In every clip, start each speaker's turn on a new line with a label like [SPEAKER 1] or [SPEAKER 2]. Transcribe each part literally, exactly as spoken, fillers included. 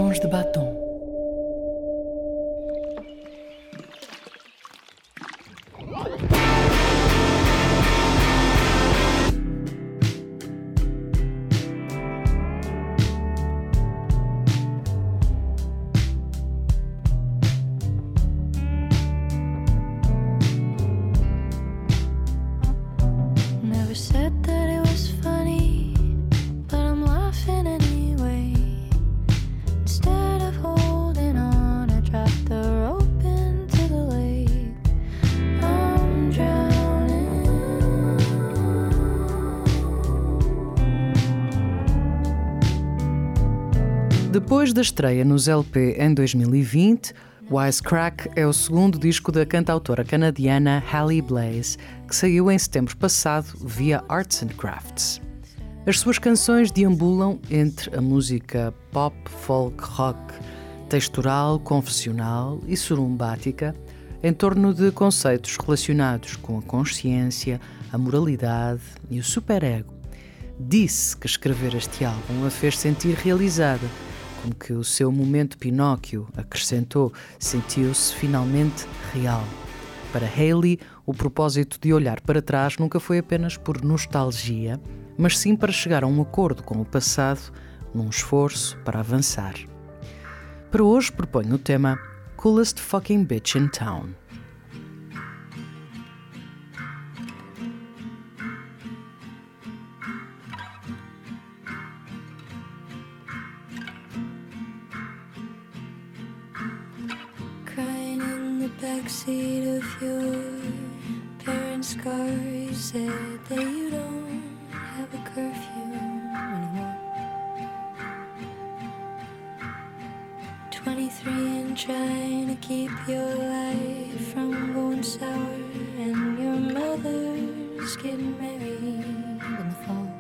[SPEAKER 1] Sons de batom.
[SPEAKER 2] Never said that it was funny, but I'm laughing anyway. Instead of holding on, I dropped the rope into the lake. I'm drowning.
[SPEAKER 1] Depois da estreia nos L P em dois mil e vinte, Wisecrack é o segundo disco da cantautora canadiana Halle Blaze, que saiu em setembro passado via Arts and Crafts. As suas canções deambulam entre a música pop, folk, rock, textural, confessional e surumbática, em torno de conceitos relacionados com a consciência, a moralidade e o superego. Disse que escrever este álbum a fez sentir realizada, como que o seu momento Pinóquio, acrescentou, sentiu-se finalmente real. Para Halle, o propósito de olhar para trás nunca foi apenas por nostalgia, mas sim para chegar a um acordo com o passado, num esforço para avançar. Para hoje proponho o tema Coolest Fucking Bitch in Town.
[SPEAKER 2] Crying in the backseat of your parents' car, you said that you don't have a curfew anymore. twenty-three and trying to keep your life from going sour, and your mother's getting married in the fall.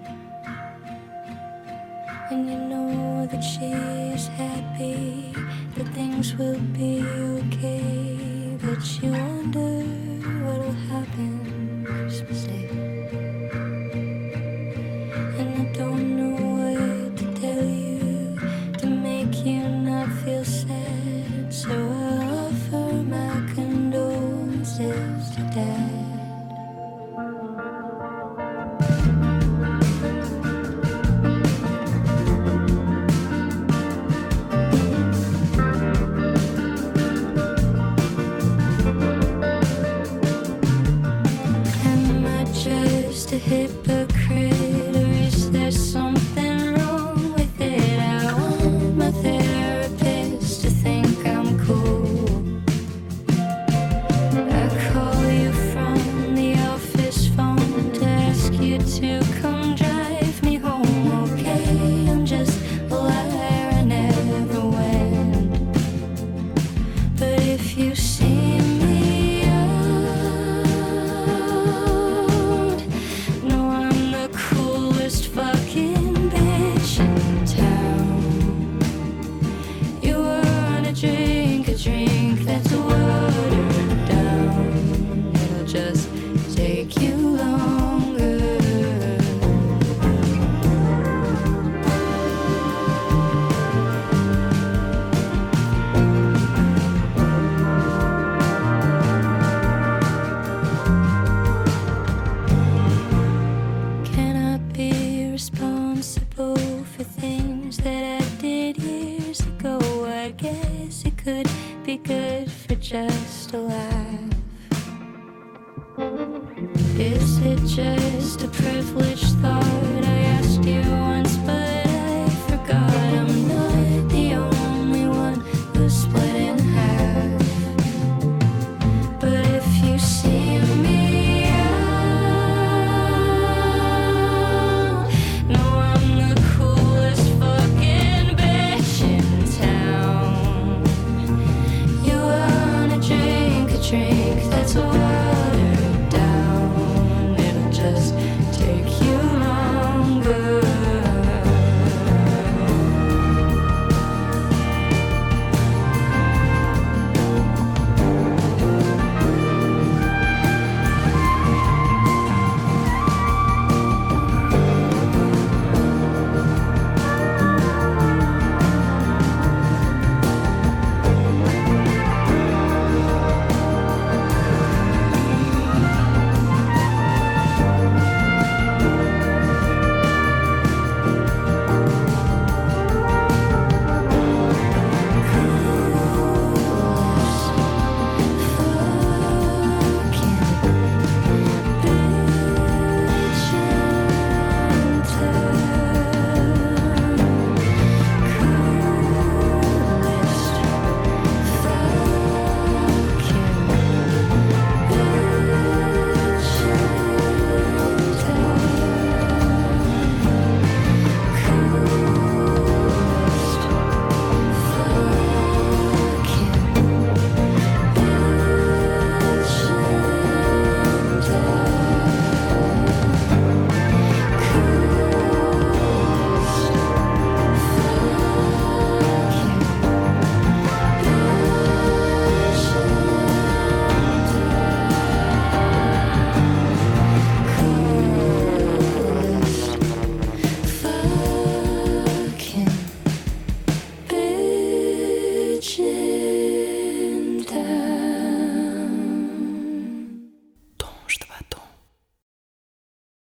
[SPEAKER 2] And you know that she's happy, that things will be okay, but you wonder what'll happen Christmas Day. And I don't know what to tell you to make you not feel sad, so I offer my condolences to Dad. A hypocrite, or is there something wrong with it? I want my therapist to think I'm cool. I call you from the office phone to ask you to come drive me home. Okay, I'm just a liar, I never went. But if you see me out, no, I'm the coolest fucking bitch in town. You wanna drink a drink that's watered down, it'll just take you longer. Can I be responsible for things that I did years ago? I guess it could be good for just a laugh. Is it just a privilege